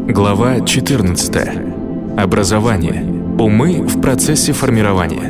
Глава 14. Образование. Умы в процессе формирования.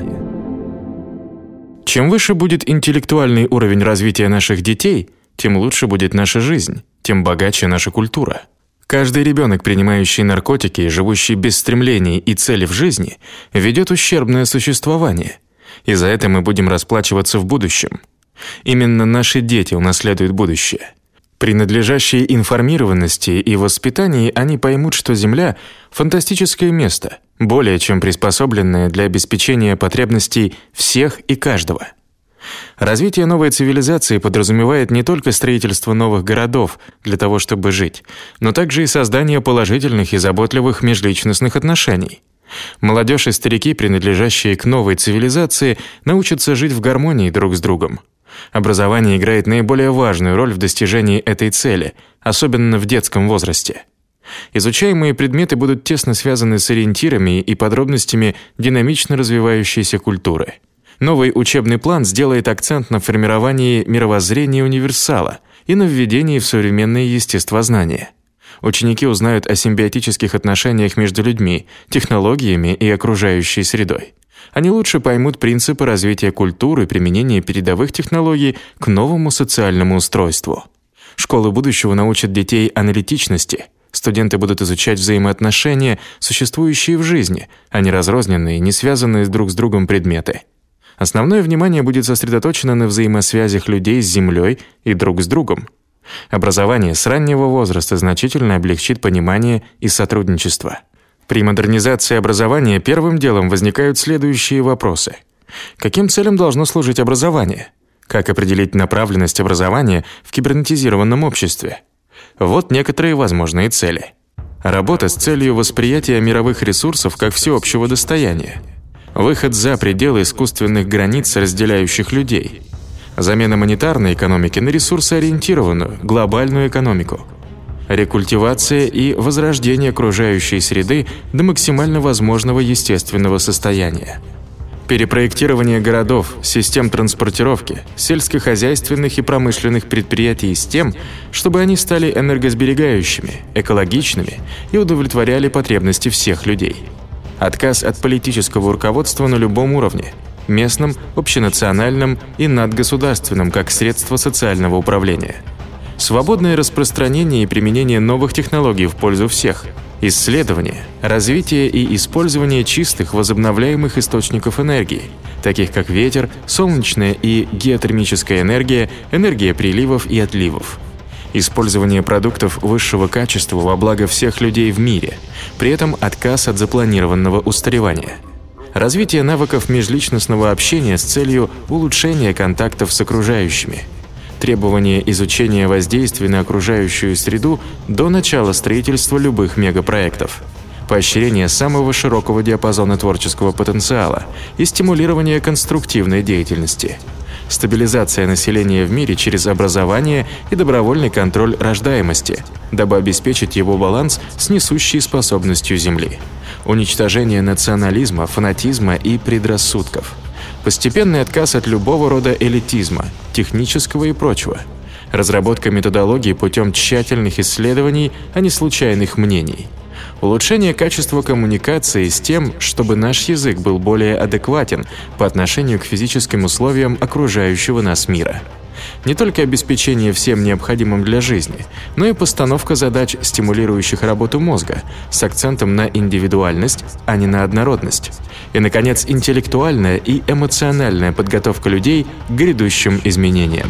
Чем выше будет интеллектуальный уровень развития наших детей, тем лучше будет наша жизнь, тем богаче наша культура. Каждый ребенок, принимающий наркотики, живущий без стремлений и цели в жизни, ведет ущербное существование. И за это мы будем расплачиваться в будущем. Именно наши дети унаследуют будущее. При надлежащей информированности и воспитании они поймут, что Земля – фантастическое место, более чем приспособленное для обеспечения потребностей всех и каждого. Развитие новой цивилизации подразумевает не только строительство новых городов для того, чтобы жить, но также и создание положительных и заботливых межличностных отношений. Молодежь и старики, принадлежащие к новой цивилизации, научатся жить в гармонии друг с другом. Образование играет наиболее важную роль в достижении этой цели, особенно в детском возрасте. Изучаемые предметы будут тесно связаны с ориентирами и подробностями динамично развивающейся культуры. Новый учебный план сделает акцент на формировании мировоззрения универсала и на введении в современное естествознание. Ученики узнают о симбиотических отношениях между людьми, технологиями и окружающей средой. Они лучше поймут принципы развития культуры и применения передовых технологий к новому социальному устройству. Школы будущего научат детей аналитичности. Студенты будут изучать взаимоотношения, существующие в жизни, а не разрозненные, не связанные друг с другом предметы. Основное внимание будет сосредоточено на взаимосвязях людей с Землей и друг с другом. Образование с раннего возраста значительно облегчит понимание и сотрудничество. При модернизации образования первым делом возникают следующие вопросы. Каким целям должно служить образование? Как определить направленность образования в кибернетизированном обществе? Вот некоторые возможные цели. Работа с целью восприятия мировых ресурсов как всеобщего достояния. Выход за пределы искусственных границ, разделяющих людей. Замена монетарной экономики на ресурсоориентированную, глобальную экономику. Рекультивация и возрождение окружающей среды до максимально возможного естественного состояния. Перепроектирование городов, систем транспортировки, сельскохозяйственных и промышленных предприятий с тем, чтобы они стали энергосберегающими, экологичными и удовлетворяли потребности всех людей. Отказ от политического руководства на любом уровне – местном, общенациональном и надгосударственном как средство социального управления. Свободное распространение и применение новых технологий в пользу всех. Исследование, развитие и использование чистых возобновляемых источников энергии, таких как ветер, солнечная и геотермическая энергия, энергия приливов и отливов. Использование продуктов высшего качества во благо всех людей в мире, при этом отказ от запланированного устаревания. Развитие навыков межличностного общения с целью улучшения контактов с окружающими. Требование изучения воздействия на окружающую среду до начала строительства любых мегапроектов. Поощрение самого широкого диапазона творческого потенциала и стимулирование конструктивной деятельности. Стабилизация населения в мире через образование и добровольный контроль рождаемости, дабы обеспечить его баланс с несущей способностью Земли. Уничтожение национализма, фанатизма и предрассудков. Постепенный отказ от любого рода элитизма, технического и прочего. Разработка методологии путем тщательных исследований, а не случайных мнений. Улучшение качества коммуникации с тем, чтобы наш язык был более адекватен по отношению к физическим условиям окружающего нас мира. Не только обеспечение всем необходимым для жизни, но и постановка задач, стимулирующих работу мозга, с акцентом на индивидуальность, а не на однородность. И, наконец, интеллектуальная и эмоциональная подготовка людей к грядущим изменениям.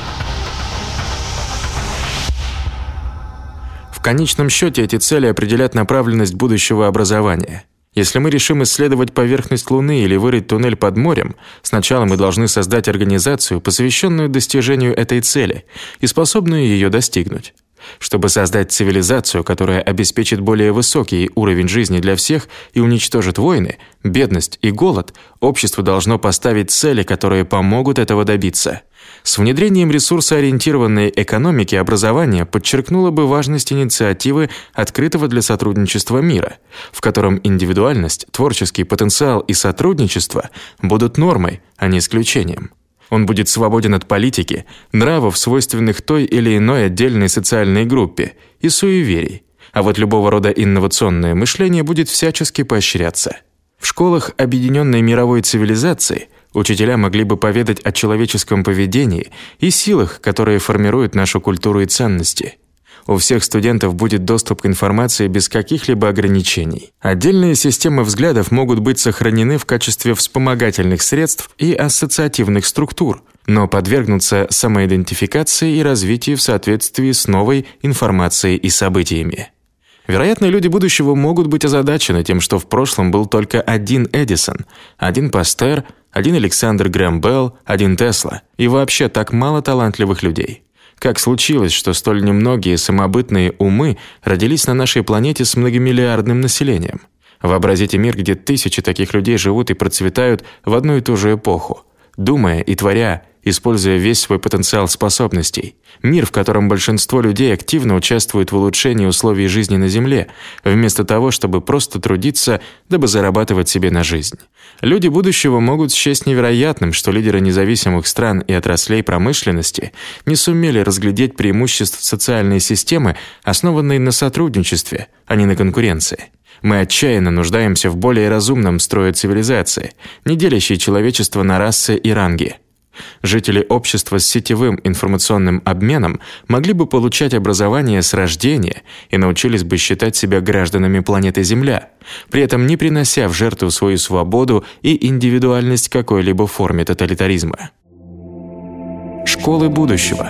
В конечном счете эти цели определят направленность будущего образования. Если мы решим исследовать поверхность Луны или вырыть туннель под морем, сначала мы должны создать организацию, посвященную достижению этой цели и способную ее достигнуть. Чтобы создать цивилизацию, которая обеспечит более высокий уровень жизни для всех и уничтожит войны, бедность и голод, общество должно поставить цели, которые помогут этого добиться. С внедрением ресурсоориентированной экономики образование подчеркнуло бы важность инициативы открытого для сотрудничества мира, в котором индивидуальность, творческий потенциал и сотрудничество будут нормой, а не исключением. Он будет свободен от политики, нравов, свойственных той или иной отдельной социальной группе, и суеверий, А вот любого рода инновационное мышление будет всячески поощряться. В школах объединенной мировой цивилизации учителя могли бы поведать о человеческом поведении и силах, которые формируют нашу культуру и ценности. У всех студентов будет доступ к информации без каких-либо ограничений. Отдельные системы взглядов могут быть сохранены в качестве вспомогательных средств и ассоциативных структур, но подвергнутся самоидентификации и развитию в соответствии с новой информацией и событиями. Вероятно, люди будущего могут быть озадачены тем, что в прошлом был только один Эдисон, один Пастер, один Александр Грэм Белл, один Тесла и вообще так мало талантливых людей. Как случилось, что столь немногие самобытные умы родились на нашей планете с многомиллиардным населением? Вообразите мир, где тысячи таких людей живут и процветают в одну и ту же эпоху, думая и творя, используя весь свой потенциал способностей. Мир, в котором большинство людей активно участвует в улучшении условий жизни на Земле, вместо того, чтобы просто трудиться, дабы зарабатывать себе на жизнь. Люди будущего могут счесть невероятным, что лидеры независимых стран и отраслей промышленности не сумели разглядеть преимуществ социальной системы, основанной на сотрудничестве, а не на конкуренции. Мы отчаянно нуждаемся в более разумном строе цивилизации, не делящей человечество на расы и ранги. Жители общества с сетевым информационным обменом могли бы получать образование с рождения и научились бы считать себя гражданами планеты Земля, при этом не принося в жертву свою свободу и индивидуальность какой-либо форме тоталитаризма. Школы будущего.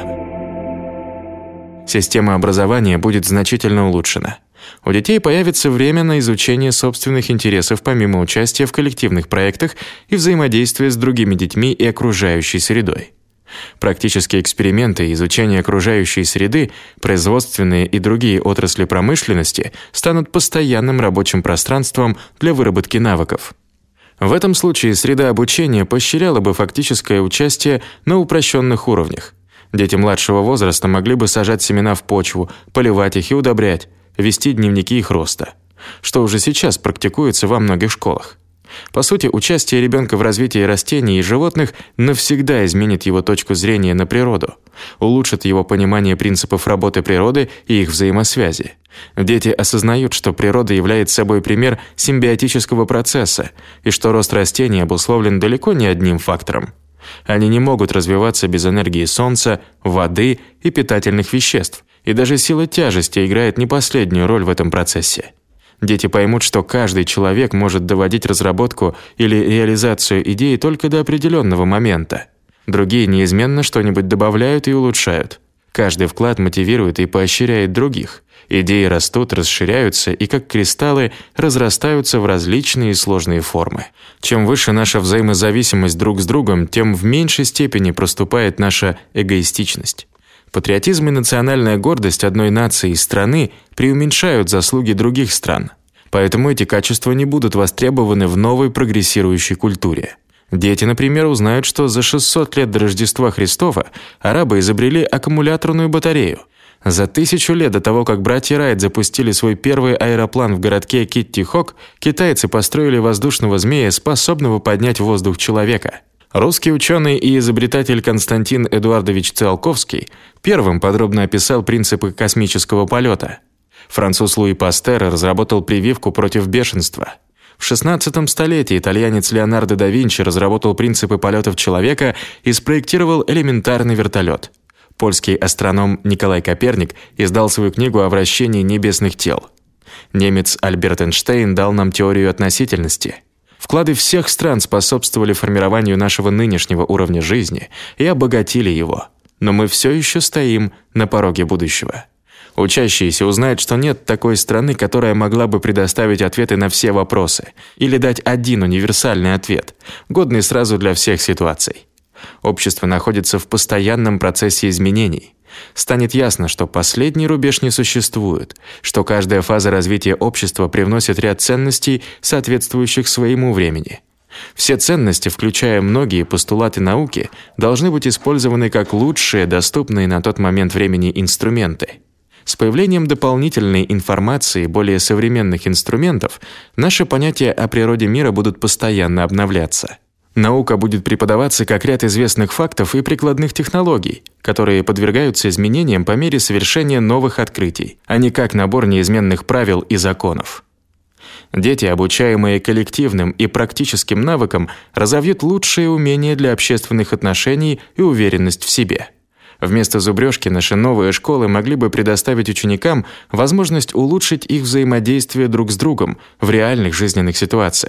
Система образования будет значительно улучшена. У детей появится время на изучение собственных интересов помимо участия в коллективных проектах и взаимодействия с другими детьми и окружающей средой. Практические эксперименты и изучение окружающей среды, производственные и другие отрасли промышленности станут постоянным рабочим пространством для выработки навыков. В этом случае среда обучения поощряла бы фактическое участие на упрощенных уровнях. Дети младшего возраста могли бы сажать семена в почву, поливать их и удобрять, вести дневники их роста, что уже сейчас практикуется во многих школах. По сути, участие ребенка в развитии растений и животных навсегда изменит его точку зрения на природу, улучшит его понимание принципов работы природы и их взаимосвязи. Дети осознают, что природа является собой пример симбиотического процесса и что рост растений обусловлен далеко не одним фактором. Они не могут развиваться без энергии солнца, воды и питательных веществ. И даже сила тяжести играет не последнюю роль в этом процессе. Дети поймут, что каждый человек может доводить разработку или реализацию идеи только до определенного момента. Другие неизменно что-нибудь добавляют и улучшают. Каждый вклад мотивирует и поощряет других. Идеи растут, расширяются и, как кристаллы, разрастаются в различные сложные формы. Чем выше наша взаимозависимость друг с другом, тем в меньшей степени проступает наша эгоистичность. Патриотизм и национальная гордость одной нации и страны преуменьшают заслуги других стран. Поэтому эти качества не будут востребованы в новой прогрессирующей культуре. Дети, например, узнают, что за 600 лет до Рождества Христова арабы изобрели аккумуляторную батарею. За 1000 лет до того, как братья Райт запустили свой первый аэроплан в городке Китти-Хок, китайцы построили воздушного змея, способного поднять в воздух человека. Русский ученый и изобретатель Константин Эдуардович Циолковский первым подробно описал принципы космического полета. Француз Луи Пастер разработал прививку против бешенства. В 16 столетии итальянец Леонардо да Винчи разработал принципы полетов человека и спроектировал элементарный вертолет. Польский астроном Николай Коперник издал свою книгу о вращении небесных тел. Немец Альберт Эйнштейн дал нам теорию относительности. Вклады всех стран способствовали формированию нашего нынешнего уровня жизни и обогатили его. Но мы все еще стоим на пороге будущего. Учащиеся узнают, что нет такой страны, которая могла бы предоставить ответы на все вопросы или дать один универсальный ответ, годный сразу для всех ситуаций. Общество находится в постоянном процессе изменений. Станет ясно, что последний рубеж не существует, что каждая фаза развития общества привносит ряд ценностей, соответствующих своему времени. Все ценности, включая многие постулаты науки, должны быть использованы как лучшие, доступные на тот момент времени инструменты. С появлением дополнительной информации и более современных инструментов наши понятия о природе мира будут постоянно обновляться. Наука будет преподаваться как ряд известных фактов и прикладных технологий, которые подвергаются изменениям по мере совершения новых открытий, а не как набор неизменных правил и законов. Дети, обучаемые коллективным и практическим навыкам, разовьют лучшие умения для общественных отношений и уверенность в себе. Вместо зубрежки наши новые школы могли бы предоставить ученикам возможность улучшить их взаимодействие друг с другом в реальных жизненных ситуациях.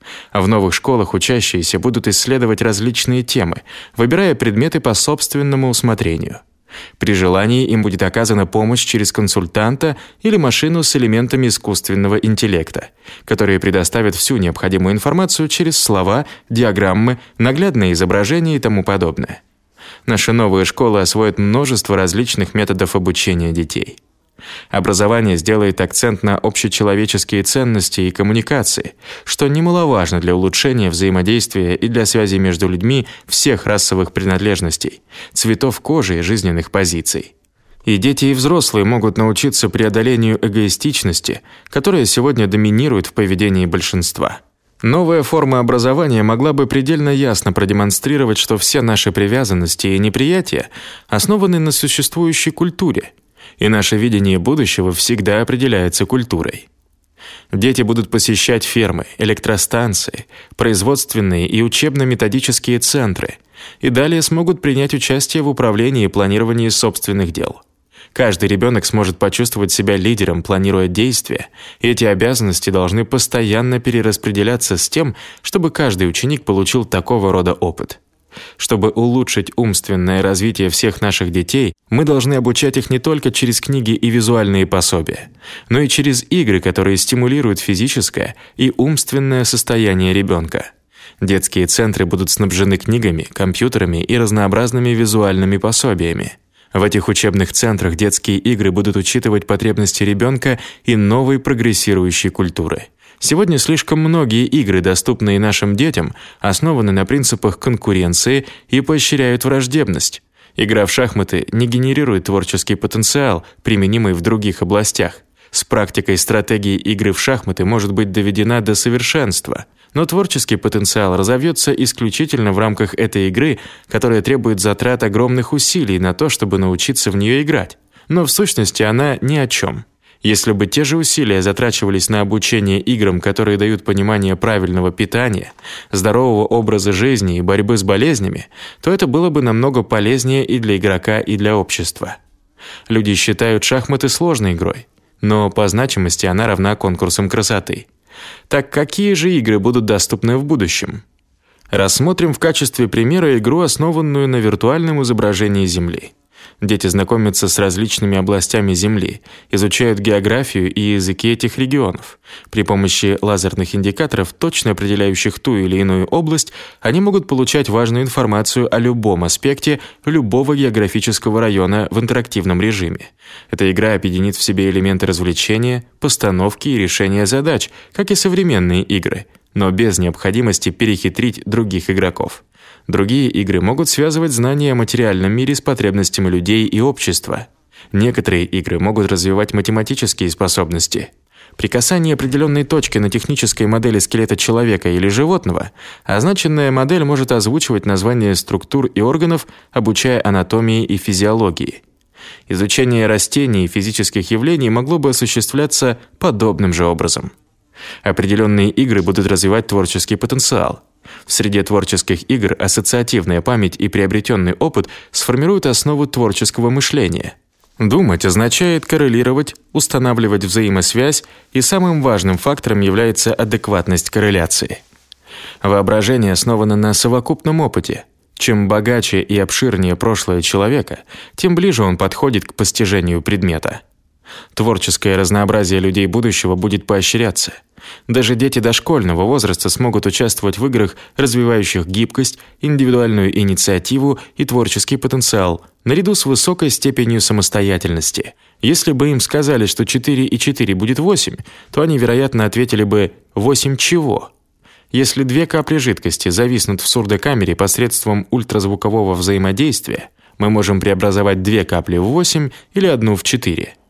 В новых школах учащиеся будут исследовать различные темы, выбирая предметы по собственному усмотрению. При желании им будет оказана помощь через консультанта или машину с элементами искусственного интеллекта, которые предоставят всю необходимую информацию через слова, диаграммы, наглядные изображения и тому подобное. Наши новые школы освоят множество различных методов обучения детей. Образование сделает акцент на общечеловеческие ценности и коммуникации, что немаловажно для улучшения взаимодействия и для связи между людьми всех расовых принадлежностей, цветов кожи и жизненных позиций. И дети, и взрослые могут научиться преодолению эгоистичности, которая сегодня доминирует в поведении большинства. Новая форма образования могла бы предельно ясно продемонстрировать, что все наши привязанности и неприятия основаны на существующей культуре, и наше видение будущего всегда определяется культурой. Дети будут посещать фермы, электростанции, производственные и учебно-методические центры и далее смогут принять участие в управлении и планировании собственных дел. Каждый ребенок сможет почувствовать себя лидером, планируя действия, и эти обязанности должны постоянно перераспределяться с тем, чтобы каждый ученик получил такого рода опыт. Чтобы улучшить умственное развитие всех наших детей, мы должны обучать их не только через книги и визуальные пособия, но и через игры, которые стимулируют физическое и умственное состояние ребенка. Детские центры будут снабжены книгами, компьютерами и разнообразными визуальными пособиями. В этих учебных центрах детские игры будут учитывать потребности ребенка и новой прогрессирующей культуры. Сегодня слишком многие игры, доступные нашим детям, основаны на принципах конкуренции и поощряют враждебность. Игра в шахматы не генерирует творческий потенциал, применимый в других областях. С практикой стратегии игры в шахматы может быть доведена до совершенства, но творческий потенциал разовьется исключительно в рамках этой игры, которая требует затрат огромных усилий на то, чтобы научиться в нее играть. Но в сущности она ни о чем. Если бы те же усилия затрачивались на обучение играм, которые дают понимание правильного питания, здорового образа жизни и борьбы с болезнями, то это было бы намного полезнее и для игрока, и для общества. Люди считают шахматы сложной игрой, но по значимости она равна конкурсам красоты. Так какие же игры будут доступны в будущем? Рассмотрим в качестве примера игру, основанную на виртуальном изображении Земли. Дети знакомятся с различными областями Земли, изучают географию и языки этих регионов. При помощи лазерных индикаторов, точно определяющих ту или иную область, они могут получать важную информацию о любом аспекте любого географического района в интерактивном режиме. Эта игра объединит в себе элементы развлечения, постановки и решения задач, как и современные игры, но без необходимости перехитрить других игроков. Другие игры могут связывать знания о материальном мире с потребностями людей и общества. Некоторые игры могут развивать математические способности. При касании определенной точки на технической модели скелета человека или животного, означенная модель может озвучивать названия структур и органов, обучая анатомии и физиологии. Изучение растений и физических явлений могло бы осуществляться подобным же образом. Определенные игры будут развивать творческий потенциал. В среде творческих игр ассоциативная память и приобретенный опыт сформируют основу творческого мышления. Думать означает коррелировать, устанавливать взаимосвязь, и самым важным фактором является адекватность корреляции. Воображение основано на совокупном опыте. Чем богаче и обширнее прошлое человека, тем ближе он подходит к постижению предмета. Творческое разнообразие людей будущего будет поощряться. Даже дети дошкольного возраста смогут участвовать в играх, развивающих гибкость, индивидуальную инициативу и творческий потенциал, наряду с высокой степенью самостоятельности. Если бы им сказали, что 4 и 4 будет 8, то они, вероятно, ответили бы «8 чего?». Если 2 капли жидкости зависнут в сурдокамере посредством ультразвукового взаимодействия, мы можем преобразовать 2 капли в 8 или 1 в 4.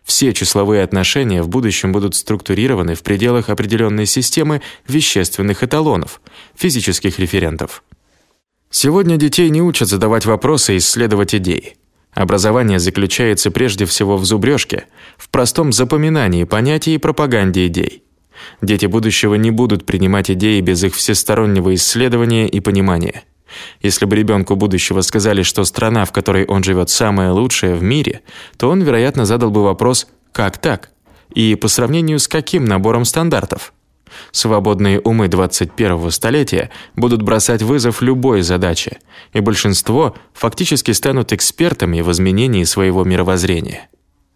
Все числовые отношения в будущем будут структурированы в пределах определенной системы вещественных эталонов, физических референтов. Сегодня детей не учат задавать вопросы и исследовать идеи. Образование заключается прежде всего в зубрежке, в простом запоминании понятий и пропаганде идей. Дети будущего не будут принимать идеи без их всестороннего исследования и понимания. Если бы ребенку будущего сказали, что страна, в которой он живет, самая лучшая в мире, то он, вероятно, задал бы вопрос «как так?» и по сравнению с каким набором стандартов? Свободные умы 21-го столетия будут бросать вызов любой задаче, и большинство фактически станут экспертами в изменении своего мировоззрения.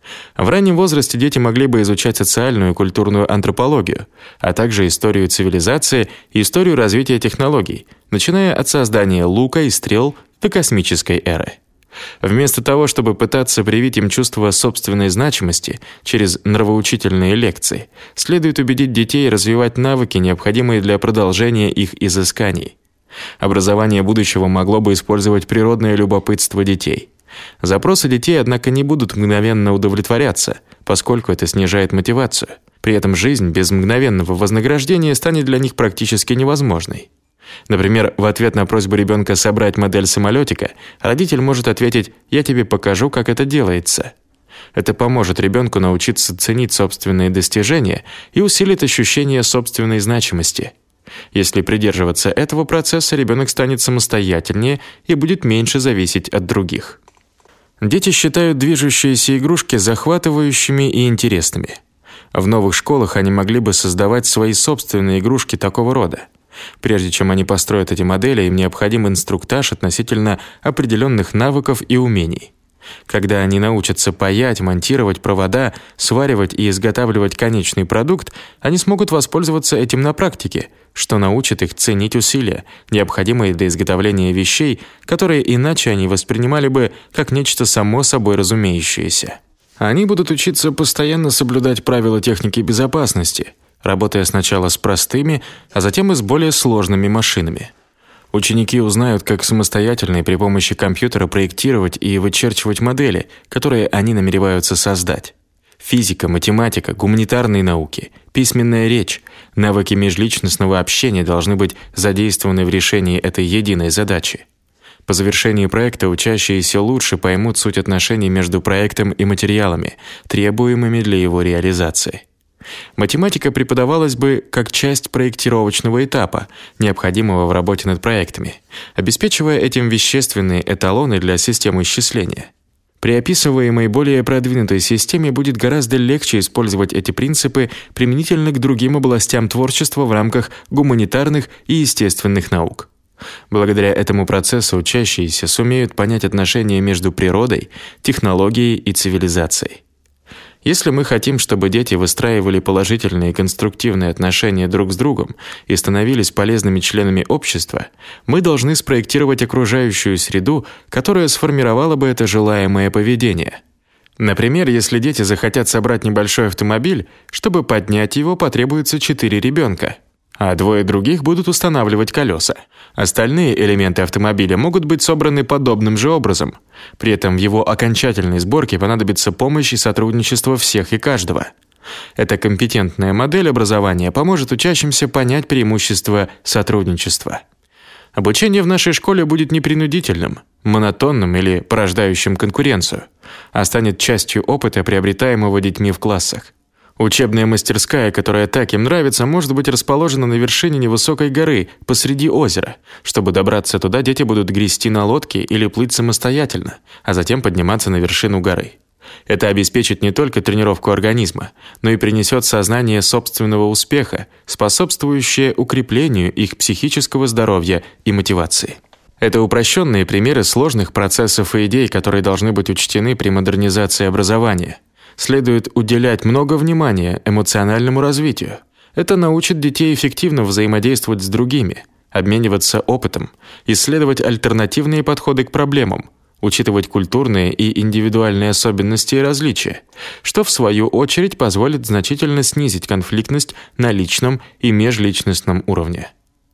В раннем возрасте дети могли бы изучать социальную и культурную антропологию, а также историю цивилизации и историю развития технологий, начиная от создания лука и стрел до космической эры. Вместо того, чтобы пытаться привить им чувство собственной значимости через нравоучительные лекции, следует убедить детей развивать навыки, необходимые для продолжения их изысканий. Образование будущего могло бы использовать природное любопытство детей. Запросы детей, однако, не будут мгновенно удовлетворяться, поскольку это снижает мотивацию. При этом жизнь без мгновенного вознаграждения станет для них практически невозможной. Например, в ответ на просьбу ребенка собрать модель самолетика, родитель может ответить «я тебе покажу, как это делается». Это поможет ребенку научиться ценить собственные достижения и усилит ощущение собственной значимости. Если придерживаться этого процесса, ребенок станет самостоятельнее и будет меньше зависеть от других. Дети считают движущиеся игрушки захватывающими и интересными. В новых школах они могли бы создавать свои собственные игрушки такого рода. Прежде чем они построят эти модели, им необходим инструктаж относительно определенных навыков и умений. Когда они научатся паять, монтировать провода, сваривать и изготавливать конечный продукт, они смогут воспользоваться этим на практике, что научит их ценить усилия, необходимые для изготовления вещей, которые иначе они воспринимали бы как нечто само собой разумеющееся. Они будут учиться постоянно соблюдать правила техники безопасности, работая сначала с простыми, а затем и с более сложными машинами. Ученики узнают, как самостоятельно и при помощи компьютера проектировать и вычерчивать модели, которые они намереваются создать. Физика, математика, гуманитарные науки, письменная речь, навыки межличностного общения должны быть задействованы в решении этой единой задачи. По завершении проекта учащиеся лучше поймут суть отношений между проектом и материалами, требуемыми для его реализации. Математика преподавалась бы как часть проектировочного этапа, необходимого в работе над проектами, обеспечивая этим вещественные эталоны для системы исчисления. При описываемой более продвинутой системе будет гораздо легче использовать эти принципы применительно к другим областям творчества в рамках гуманитарных и естественных наук. Благодаря этому процессу учащиеся сумеют понять отношения между природой, технологией и цивилизацией. Если мы хотим, чтобы дети выстраивали положительные и конструктивные отношения друг с другом и становились полезными членами общества, мы должны спроектировать окружающую среду, которая сформировала бы это желаемое поведение. Например, если дети захотят собрать небольшой автомобиль, чтобы поднять его, потребуется 4 ребенка, а 2 других будут устанавливать колеса. Остальные элементы автомобиля могут быть собраны подобным же образом. При этом в его окончательной сборке понадобится помощь и сотрудничество всех и каждого. Эта компетентная модель образования поможет учащимся понять преимущества сотрудничества. Обучение в нашей школе будет не принудительным, монотонным или порождающим конкуренцию, а станет частью опыта, приобретаемого детьми в классах. Учебная мастерская, которая так им нравится, может быть расположена на вершине невысокой горы посреди озера. Чтобы добраться туда, дети будут грести на лодке или плыть самостоятельно, а затем подниматься на вершину горы. Это обеспечит не только тренировку организма, но и принесет сознание собственного успеха, способствующее укреплению их психического здоровья и мотивации. Это упрощенные примеры сложных процессов и идей, которые должны быть учтены при модернизации образования. Следует уделять много внимания эмоциональному развитию. Это научит детей эффективно взаимодействовать с другими, обмениваться опытом, исследовать альтернативные подходы к проблемам, учитывать культурные и индивидуальные особенности и различия, что в свою очередь позволит значительно снизить конфликтность на личном и межличностном уровне.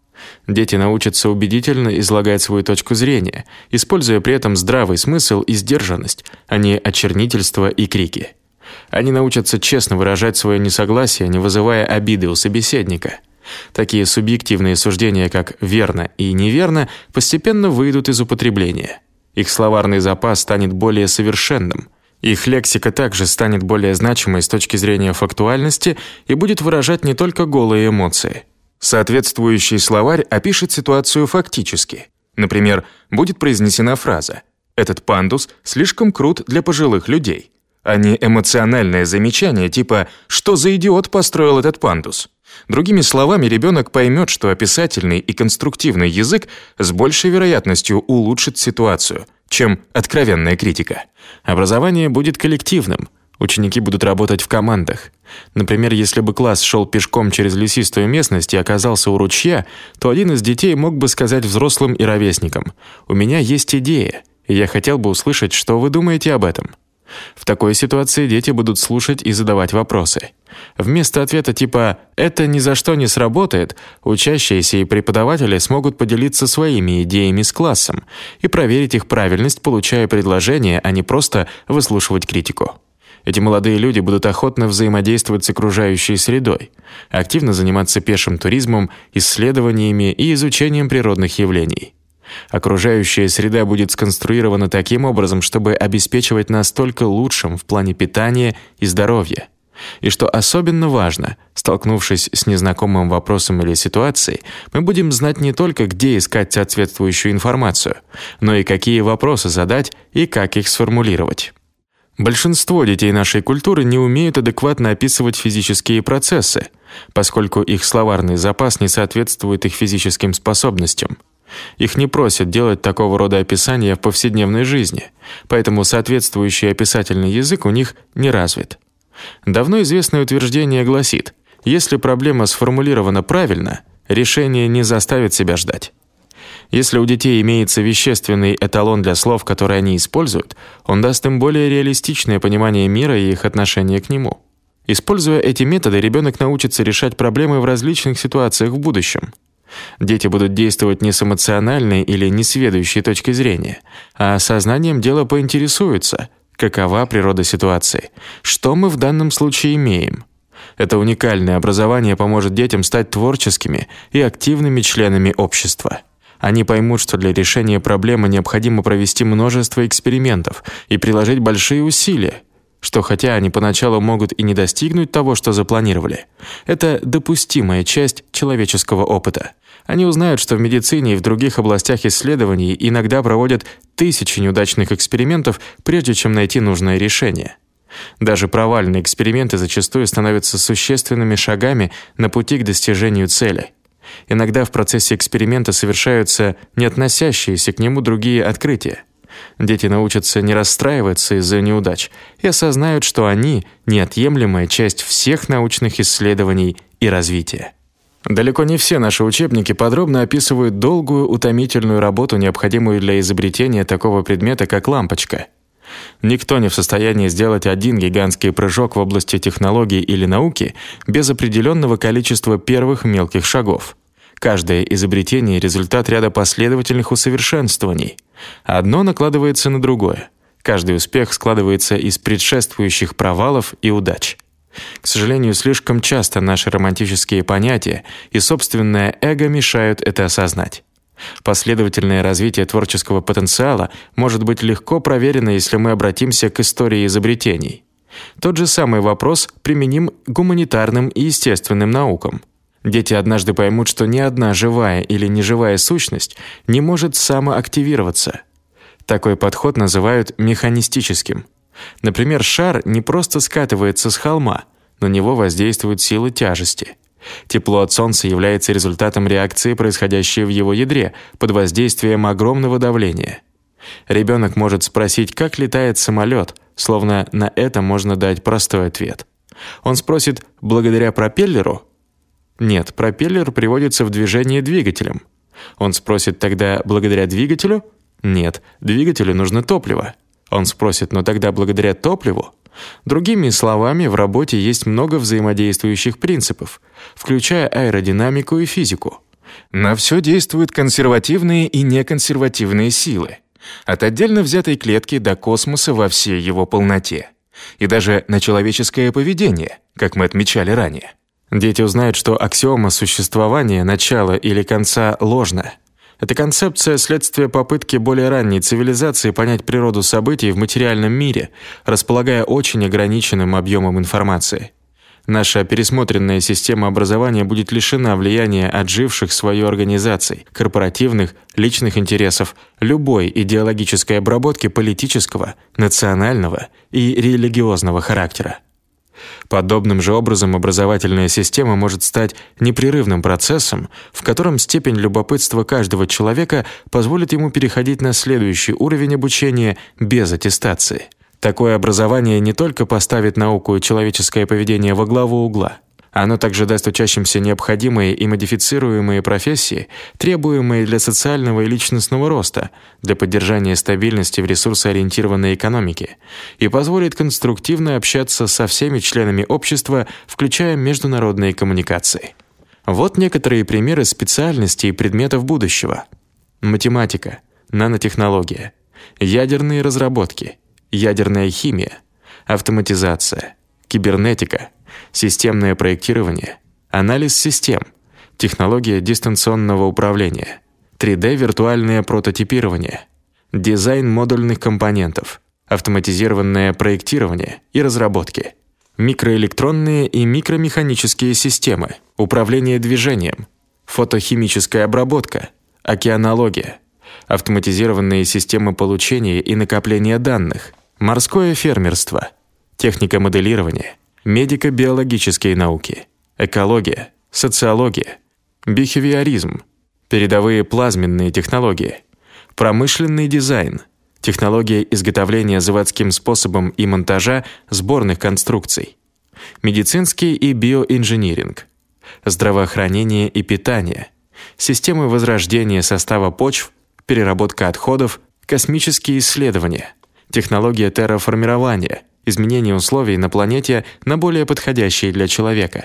Дети научатся убедительно излагать свою точку зрения, используя при этом здравый смысл и сдержанность, а не очернительство и крики. Они научатся честно выражать свое несогласие, не вызывая обиды у собеседника. Такие субъективные суждения, как «верно» и «неверно», постепенно выйдут из употребления. Их словарный запас станет более совершенным. Их лексика также станет более значимой с точки зрения фактуальности и будет выражать не только голые эмоции. Соответствующий словарь опишет ситуацию фактически. Например, будет произнесена фраза «Этот пандус слишком крут для пожилых людей», а не эмоциональное замечание типа «Что за идиот построил этот пандус?». Другими словами, ребенок поймет, что описательный и конструктивный язык с большей вероятностью улучшит ситуацию, чем откровенная критика. Образование будет коллективным. Ученики будут работать в командах. Например, если бы класс шел пешком через лесистую местность и оказался у ручья, то один из детей мог бы сказать взрослым и ровесникам: «У меня есть идея, и я хотел бы услышать, что вы думаете об этом». В такой ситуации дети будут слушать и задавать вопросы. Вместо ответа типа «это ни за что не сработает», учащиеся и преподаватели смогут поделиться своими идеями с классом и проверить их правильность, получая предложения, а не просто выслушивать критику. Эти молодые люди будут охотно взаимодействовать с окружающей средой, активно заниматься пешим туризмом, исследованиями и изучением природных явлений. Окружающая среда будет сконструирована таким образом, чтобы обеспечивать нас только лучшим в плане питания и здоровья. И что особенно важно, столкнувшись с незнакомым вопросом или ситуацией, мы будем знать не только, где искать соответствующую информацию, но и какие вопросы задать и как их сформулировать. Большинство детей нашей культуры не умеют адекватно описывать физические процессы, поскольку их словарный запас не соответствует их физическим способностям. Их не просят делать такого рода описания в повседневной жизни, поэтому соответствующий описательный язык у них не развит. Давно известное утверждение гласит: если проблема сформулирована правильно, решение не заставит себя ждать. Если у детей имеется вещественный эталон для слов, которые они используют, он даст им более реалистичное понимание мира и их отношение к нему. Используя эти методы, ребенок научится решать проблемы в различных ситуациях в будущем. Дети будут действовать не с эмоциональной или несведущей точки зрения, а сознанием дела поинтересуются, какова природа ситуации, что мы в данном случае имеем. Это уникальное образование поможет детям стать творческими и активными членами общества. Они поймут, что для решения проблемы необходимо провести множество экспериментов и приложить большие усилия, что хотя они поначалу могут и не достигнуть того, что запланировали, это допустимая часть человеческого опыта. Они узнают, что в медицине и в других областях исследований иногда проводят тысячи неудачных экспериментов, прежде чем найти нужное решение. Даже провальные эксперименты зачастую становятся существенными шагами на пути к достижению цели. Иногда в процессе эксперимента совершаются не относящиеся к нему другие открытия. Дети научатся не расстраиваться из-за неудач и осознают, что они – неотъемлемая часть всех научных исследований и развития. Далеко не все наши учебники подробно описывают долгую, утомительную работу, необходимую для изобретения такого предмета, как лампочка. Никто не в состоянии сделать один гигантский прыжок в области технологий или науки без определенного количества первых мелких шагов. Каждое изобретение – результат ряда последовательных усовершенствований. Одно накладывается на другое. Каждый успех складывается из предшествующих провалов и удач. К сожалению, слишком часто наши романтические понятия и собственное эго мешают это осознать. Последовательное развитие творческого потенциала может быть легко проверено, если мы обратимся к истории изобретений. Тот же самый вопрос применим к гуманитарным и естественным наукам. Дети однажды поймут, что ни одна живая или неживая сущность не может самоактивироваться. Такой подход называют механистическим. Например, шар не просто скатывается с холма, на него воздействуют силы тяжести. Тепло от Солнца является результатом реакции, происходящей в его ядре, под воздействием огромного давления. Ребенок может спросить, как летает самолет, словно на это можно дать простой ответ. Он спросит: «Благодаря пропеллеру?» Нет, пропеллер приводится в движение двигателем. Он спросит тогда: «Благодаря двигателю?» Нет, двигателю нужно топливо. Он спросит: «Но тогда благодаря топливу?» Другими словами, в работе есть много взаимодействующих принципов, включая аэродинамику и физику. На все действуют консервативные и неконсервативные силы, от отдельно взятой клетки до космоса во всей его полноте. и даже на человеческое поведение, как мы отмечали ранее. Дети узнают, что аксиома существования начала или конца ложна. Эта концепция – следствие попытки более ранней цивилизации понять природу событий в материальном мире, располагая очень ограниченным объемом информации. Наша пересмотренная система образования будет лишена влияния отживших свою организаций, корпоративных, личных интересов, любой идеологической обработки политического, национального и религиозного характера. Подобным же образом образовательная система может стать непрерывным процессом, в котором степень любопытства каждого человека позволит ему переходить на следующий уровень обучения без аттестации. Такое образование не только поставит науку и человеческое поведение во главу угла, оно также даст учащимся необходимые и модифицируемые профессии, требуемые для социального и личностного роста, для поддержания стабильности в ресурсоориентированной экономике, и позволит конструктивно общаться со всеми членами общества, включая международные коммуникации. Вот некоторые примеры специальностей и предметов будущего. Математика, нанотехнология, ядерные разработки, ядерная химия, автоматизация, кибернетика, системное проектирование, анализ систем, технология дистанционного управления, 3D-виртуальное прототипирование, дизайн модульных компонентов, автоматизированное проектирование и разработки, микроэлектронные и микромеханические системы, управление движением, фотохимическая обработка, океанология, автоматизированные системы получения и накопления данных, морское фермерство, техника моделирования, медико-биологические науки, экология, социология, бихевиоризм, передовые плазменные технологии, промышленный дизайн, технология изготовления заводским способом и монтажа сборных конструкций, медицинский и биоинжиниринг, здравоохранение и питание, системы возрождения состава почв, переработка отходов, космические исследования, технология терраформирования, изменение условий на планете на более подходящие для человека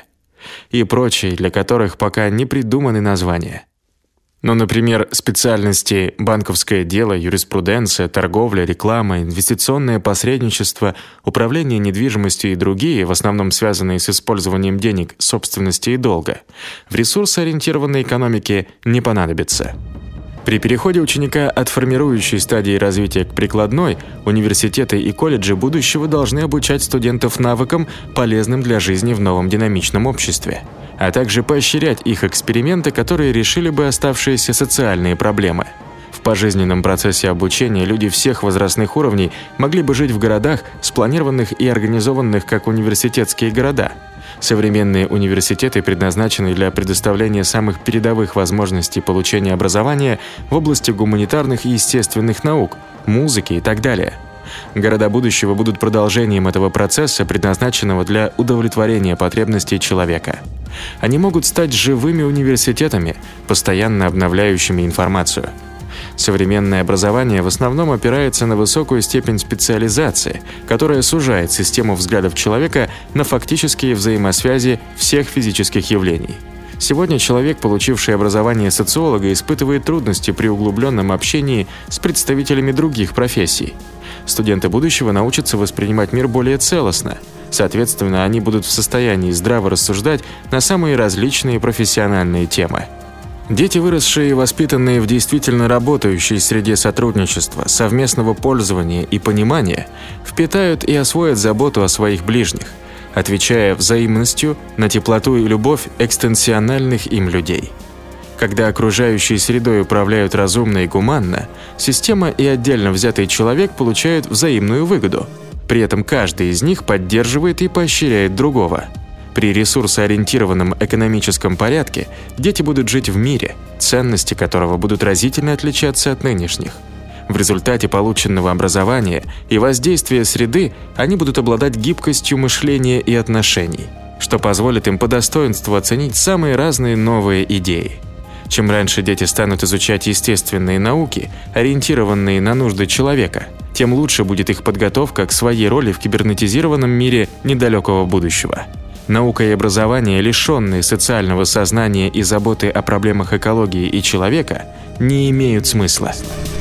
и прочие, для которых пока не придуманы названия. Ну, например, специальности банковское дело, юриспруденция, торговля, реклама, инвестиционное посредничество, управление недвижимостью и другие, в основном связанные с использованием денег, собственности и долга, в ресурсоориентированной экономике не понадобятся. При переходе ученика от формирующей стадии развития к прикладной, университеты и колледжи будущего должны обучать студентов навыкам, полезным для жизни в новом динамичном обществе, а также поощрять их эксперименты, которые решили бы оставшиеся социальные проблемы. В пожизненном процессе обучения люди всех возрастных уровней могли бы жить в городах, спланированных и организованных как университетские города. Современные университеты предназначены для предоставления самых передовых возможностей получения образования в области гуманитарных и естественных наук, музыки и так далее. Города будущего будут продолжением этого процесса, предназначенного для удовлетворения потребностей человека. Они могут стать живыми университетами, постоянно обновляющими информацию. Современное образование в основном опирается на высокую степень специализации, которая сужает систему взглядов человека на фактические взаимосвязи всех физических явлений. Сегодня человек, получивший образование социолога, испытывает трудности при углубленном общении с представителями других профессий. Студенты будущего научатся воспринимать мир более целостно. Соответственно, они будут в состоянии здраво рассуждать на самые различные профессиональные темы. Дети, выросшие и воспитанные в действительно работающей среде сотрудничества, совместного пользования и понимания, впитают и освоят заботу о своих ближних, отвечая взаимностью на теплоту и любовь экстенсиональных им людей. Когда окружающей средой управляют разумно и гуманно, система и отдельно взятый человек получают взаимную выгоду. При этом каждый из них поддерживает и поощряет другого. При ресурсоориентированном экономическом порядке дети будут жить в мире, ценности которого будут разительно отличаться от нынешних. В результате полученного образования и воздействия среды они будут обладать гибкостью мышления и отношений, что позволит им по достоинству оценить самые разные новые идеи. Чем раньше дети станут изучать естественные науки, ориентированные на нужды человека, тем лучше будет их подготовка к своей роли в кибернетизированном мире недалекого будущего. Наука и образование, лишенные социального сознания и заботы о проблемах экологии и человека, не имеют смысла.